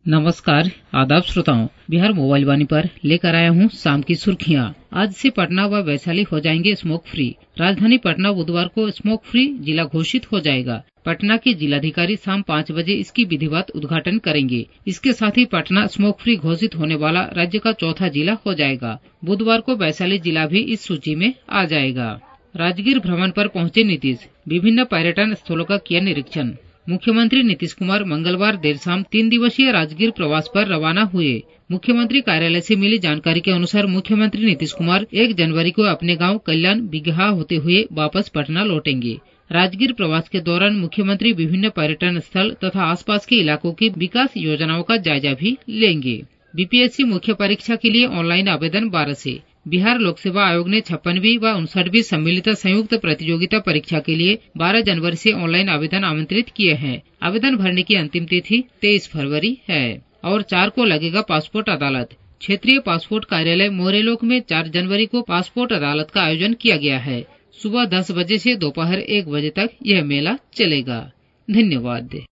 नमस्कार, आदाब श्रोताओं। बिहार मोबाइल वाणी पर लेकर आया हूँ शाम की सुर्खियाँ। आज से पटना व वैशाली हो जाएंगे स्मोक फ्री। राजधानी पटना बुधवार को स्मोक फ्री जिला घोषित हो जाएगा। पटना के जिलाधिकारी शाम 5 बजे इसकी विधिवत उद्घाटन करेंगे। इसके साथ ही पटना स्मोक फ्री घोषित होने वाला राज्य का चौथा जिला हो जाएगा। बुधवार को वैशाली जिला भी इस सूची में आ जाएगा। राजगीर भ्रमण पर पहुंचे नीतीश, विभिन्न पर्यटन स्थलों का किया निरीक्षण। मुख्यमंत्री नीतीश कुमार मंगलवार देर शाम 3 दिवसीय राजगीर प्रवास पर रवाना हुए। मुख्यमंत्री कार्यालय से मिली जानकारी के अनुसार मुख्यमंत्री नीतीश कुमार 1 जनवरी को अपने गांव कल्याण बिगहा होते हुए वापस पटना लौटेंगे। राजगीर प्रवास के दौरान मुख्यमंत्री विभिन्न पर्यटन स्थल तथा आसपास के इलाकों की विकास योजनाओं का जायजा भी लेंगे। बीपीएससी मुख्य परीक्षा के लिए ऑनलाइन आवेदन 12 से। बिहार लोक सेवा आयोग ने 56वीं व 59वीं सम्मिलित संयुक्त प्रतियोगिता परीक्षा के लिए 12 जनवरी से ऑनलाइन आवेदन आमंत्रित किए हैं। आवेदन भरने की अंतिम तिथि 23 फरवरी है और 4 को लगेगा पासपोर्ट अदालत। क्षेत्रीय पासपोर्ट कार्यालय मोरेलोक में 4 जनवरी को पासपोर्ट अदालत का आयोजन किया गया है। सुबह 10 बजे से दोपहर 1 बजे तक यह मेला चलेगा। धन्यवाद।